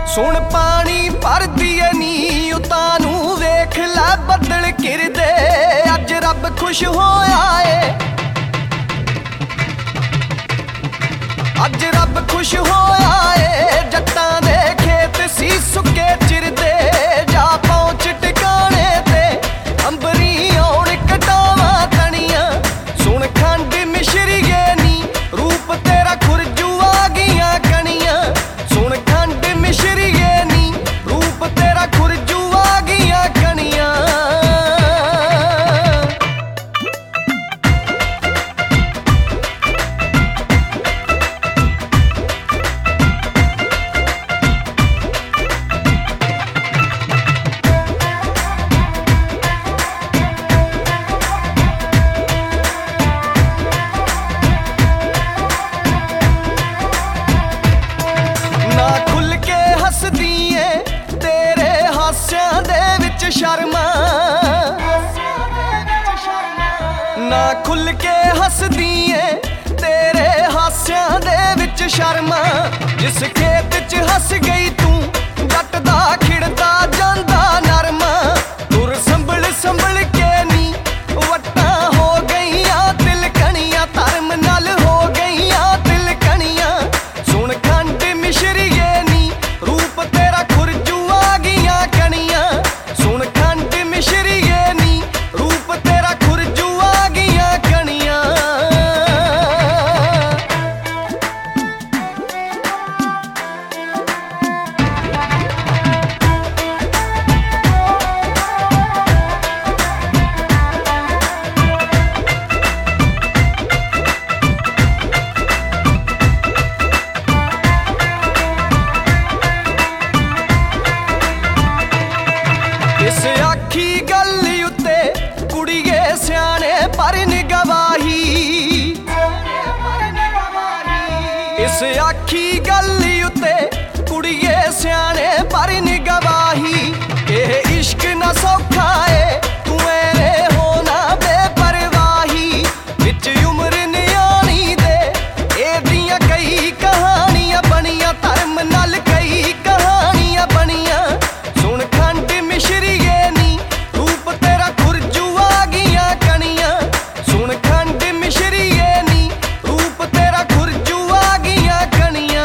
सुन पानी भरदी है नी उतानू वेख लै बदल घिरदे अज रब खुश होया है अज रब खुश होया है जट्टां दे खेत सी सुके चिरदे जा पहुंच टिकाने ते अंबरी आउण कटावां तनियां सुन खंड मिश्रिए नी रूप तेरा खुरजू आ गईयां कनियां सुन खंड मिश्रिए नी रूप तेरा खुरजू आ गईयां कनियां शर्मा ना खुल के हसदी है तेरे हास्यां दे विच शर्मा जिस खेत च हस गई तू जट दा खिड़दा जांदा नरमा तुर संभल संभल के नी वट्टां हो गईयां तिलकणियां धर्म नाल हो गईयां तिलकणियां सुन खंड मिश्रिए नी रूप तेरा खुरजू आ गईयां कणियां सुन खंड मिश्रिए नी रूप तेरा खुरजू आ गईयां कणियां इस आखी गल उत्ते कुड़िए सियाने परन गवाही इस आखी गल उत्ते कुड़िए सियाने परन गवाही एह इश्क न सौखा है तू मेरे होना बेपरवाही विच उम्र न्याणी दे एदियां कई कहानियां बनियां धर्म नाल कई कहानियां बनियां सुन खंड मिश्रिए नी रूप तेरा खुरजू आ गईयां कनियां सुन खंड मिश्रिए नी रूप तेरा खुरजू आ गईयां कनियां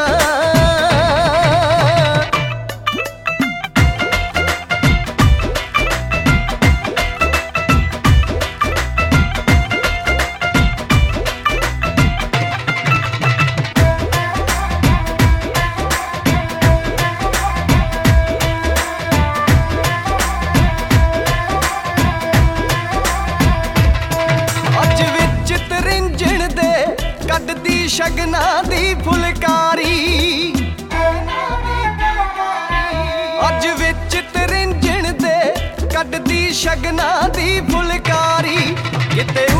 अज विच तरिंजण दे कड्डदी शगना दी फुलकारी अज विच तरिंजण दे कड्डदी शगना दी फुलकारी किते